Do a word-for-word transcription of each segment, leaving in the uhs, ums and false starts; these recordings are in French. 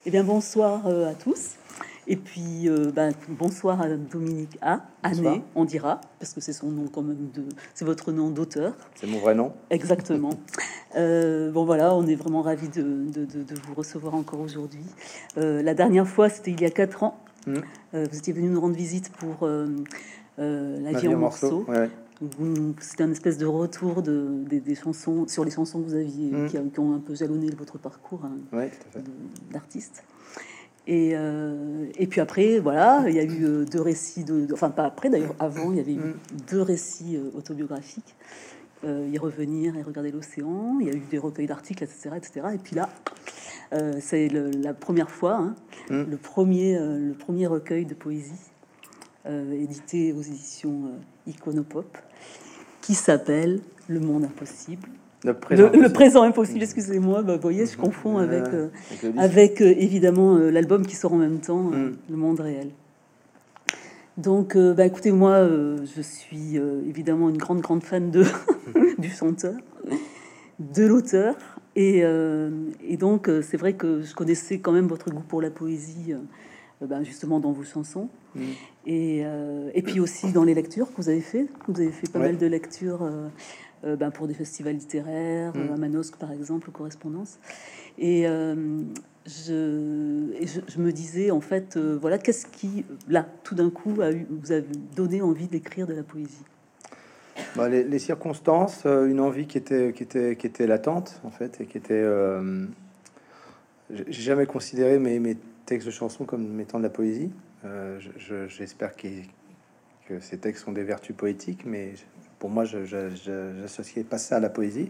Eh bien, bonsoir euh, à tous. Et puis, euh, ben, bonsoir à Dominique A. Bonsoir. Année, on dira, parce que c'est son nom quand même de, c'est votre nom d'auteur. C'est mon vrai nom. Exactement. Euh, bon voilà, on est vraiment ravis de, de, de, de vous recevoir encore aujourd'hui. Euh, la dernière fois, c'était il y a quatre ans. Mmh. Euh, vous étiez venu nous rendre visite pour euh, euh, La Ma vie en morceaux. Ouais. C'était un espèce de retour de, des, des chansons sur les chansons que vous aviez, Mmh. qui, qui ont un peu jalonné votre parcours hein, Ouais, tout à fait. d'artiste. Et, euh, et puis après, voilà, il y a eu euh, deux récits, de, de- enfin pas après d'ailleurs, avant, il y avait eu Mm. deux récits euh, autobiographiques, euh, Y revenir et regarder l'océan, il y a eu des recueils d'articles, et cetera, et cetera. Et puis là, euh, c'est le- la première fois, hein, Mm. le, premier, euh, le premier recueil de poésie euh, édité aux éditions euh, Iconopop, qui s'appelle Le monde impossible. Le présent, Le, le impossible. présent impossible, excusez-moi, bah, vous voyez, je confonds Euh, avec, euh, avec le livre. avec euh, évidemment euh, l'album qui sort en même temps, euh, Mm. Le monde réel. Donc, euh, bah, écoutez, moi, euh, je suis euh, évidemment une grande, grande fan de, du chanteur, de l'auteur. Et, euh, et donc, euh, c'est vrai que je connaissais quand même votre goût pour la poésie, euh, ben, justement dans vos chansons. Mm. Et, euh, et puis aussi dans les lectures que vous avez fait. Vous avez fait pas Ouais. mal de lectures euh, euh, ben, pour des festivals littéraires, Mm. euh, à Manosque par exemple, Correspondance. Et, euh, je, et je, je me disais en fait, euh, voilà, qu'est-ce qui, là, tout d'un coup, a eu, vous avez donné envie d'écrire de la poésie? Bah, les, les circonstances, euh, une envie qui était, qui était, qui était latente en fait, et qui était. Euh, j'ai j'ai jamais considéré mes, mes textes de chansons comme étant de la poésie. Euh, je- je- J'espère qu'il- que ces textes ont des vertus poétiques, mais pour moi, je je- je- j'associais pas ça à la poésie.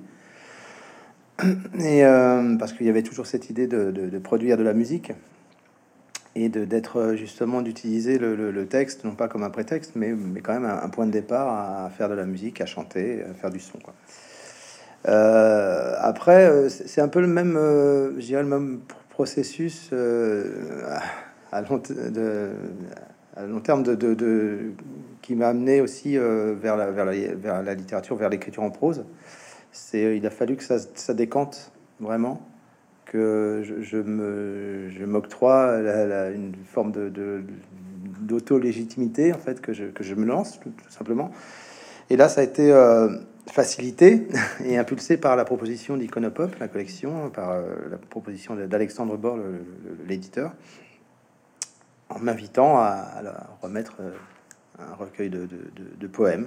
Et euh, parce qu'il y avait toujours cette idée de, de- de produire de la musique et de d'être justement d'utiliser le, le- le texte non pas comme un prétexte, mais, mais quand même un, un point de départ à faire de la musique, à chanter, à faire du son, quoi. Euh, après, euh, c'est c'est un peu le même, euh, je dirais le même pr- processus euh, à, à long, t- de, à long terme de, de- de- qui m'a amené aussi euh, vers la, vers la, vers la littérature, vers l'écriture en prose. C'est, il a fallu que ça, ça décante vraiment, que je, je me, je m'octroie la- la- une forme de, de- d'auto-légitimité en fait, que je, que je me lance tout, tout simplement. Et là, ça a été euh, facilité et impulsé par la proposition d'Iconopop, la collection, par euh, la proposition de- d'Alexandre Bord, le- le- l'éditeur, en m'invitant à, à la remettre euh, un recueil de, de- de- de poèmes.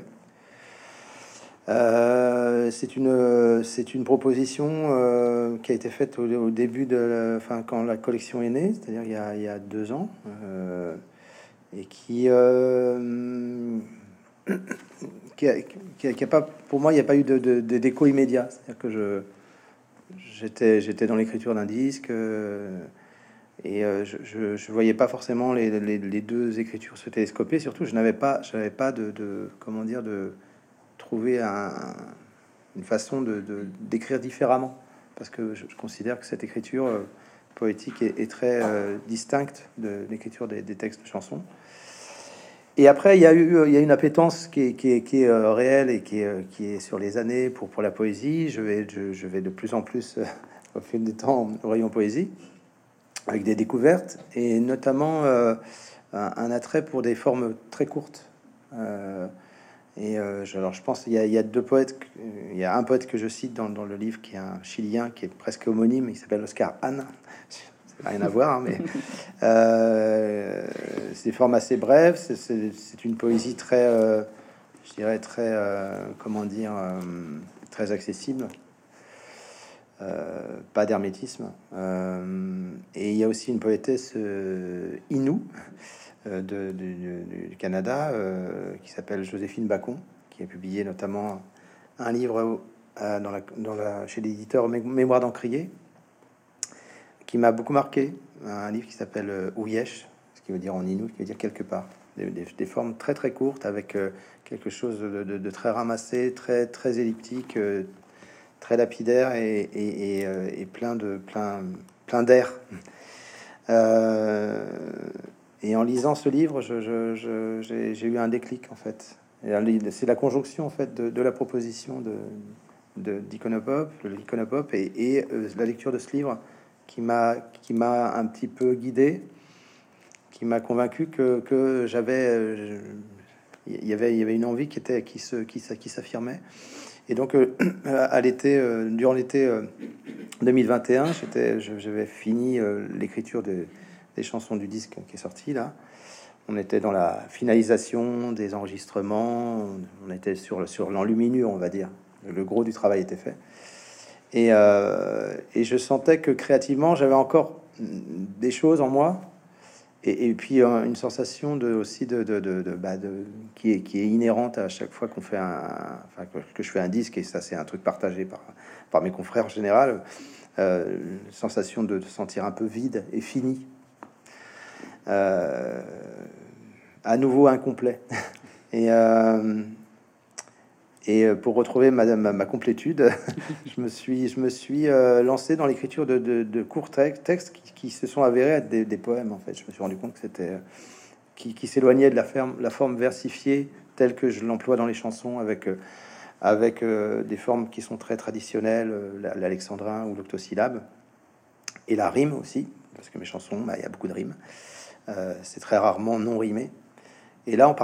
Euh, c'est une c'est une proposition euh, qui a été faite au, au début de la, enfin quand la collection est née, c'est-à-dire il y a, il y a deux ans, euh, et qui euh, qui, a, qui, a, qui a pas pour moi il n'y a pas eu de, de, de d'écho immédiat, c'est-à-dire que je j'étais j'étais dans l'écriture d'un disque euh, et euh, je, je, je voyais pas forcément les, les, les deux écritures se télescoper, surtout je n'avais pas je n'avais pas de, de comment dire de trouver un, une façon de, de- d'écrire différemment, parce que je, je considère que cette écriture euh, poétique est, est très euh, distincte de l'écriture des, des textes de chansons. Et après, il y a eu il y a une appétence qui est, qui est, qui est euh, réelle et qui est, euh, qui est sur les années pour, pour la poésie. Je vais, je, je vais de plus en plus, euh, au fil du temps, au rayon poésie, avec des découvertes, et notamment euh, un, un attrait pour des formes très courtes. Euh, Et euh, je, alors je pense qu'il y, a- il y a deux poètes, que- il y a un poète que je cite dans, dans le livre qui est un Chilien qui est presque homonyme, il s'appelle Oscar Hahn. Ça n'a rien à voir, hein, mais euh, c'est des formes assez brèves, c'est- c'est c'est une poésie très, euh, je dirais très, euh, comment dire, euh, très accessible, euh, pas d'hermétisme. Euh, et il y a aussi une poétesse euh, Innu euh, de, du, du- du Canada, euh, qui s'appelle Joséphine Bacon, qui a publié notamment un livre euh, dans la, dans la, chez l'éditeur Mé- Mémoire d'Encrier, qui m'a beaucoup marqué, un livre qui s'appelle euh, Ouyesh, ce qui veut dire en inou, qui veut dire quelque part. Des, des- des formes très très courtes, avec euh, quelque chose de, de- de très ramassé, très très elliptique, euh, très lapidaire et, et- et, euh, et plein de plein plein d'air. Euh, et en lisant ce livre, je, je- je- j'ai, j'ai eu un déclic en fait. Et un- c'est la conjonction en fait de, de la proposition de, de d'Iconopop, de l'Iconopop et, et euh, la lecture de ce livre qui m'a qui m'a un petit peu guidé, qui m'a convaincu que, que j'avais euh, il y avait il y avait une envie qui était qui se qui, qui s'affirmait. Et donc euh, à l'été euh, durant l'été euh, deux mille vingt et un, j'étais j'avais fini euh, l'écriture de, des chansons du disque qui est sorti là. On était dans la finalisation des enregistrements, on, on était sur sur l'enluminure, on va dire. Le gros du travail était fait. Et, euh, et je sentais que créativement, j'avais encore des choses en moi. Et, et puis euh, une sensation de, aussi de, de, de, de, bah, de qui, est, qui est inhérente à chaque fois qu'on fait un, enfin, que, que je fais un disque, et ça c'est un truc partagé par, par mes confrères en général, euh, une sensation de, de sentir un peu vide et fini, euh, à nouveau incomplet. Et, euh, et pour retrouver ma, ma, ma complétude, je me suis, je me suis euh, lancé dans l'écriture de, de, de courts textes qui, qui se sont avérés être des, des poèmes. En fait, je me suis rendu compte que c'était qui, qui s'éloignait de la, ferme, la forme versifiée telle que je l'emploie dans les chansons, avec euh, avec euh, des formes qui sont très traditionnelles, euh, l'alexandrin ou l'octosyllabe, et la rime aussi, parce que mes chansons, bah, il y a beaucoup de rimes. Euh, c'est très rarement non rimé. Et là, en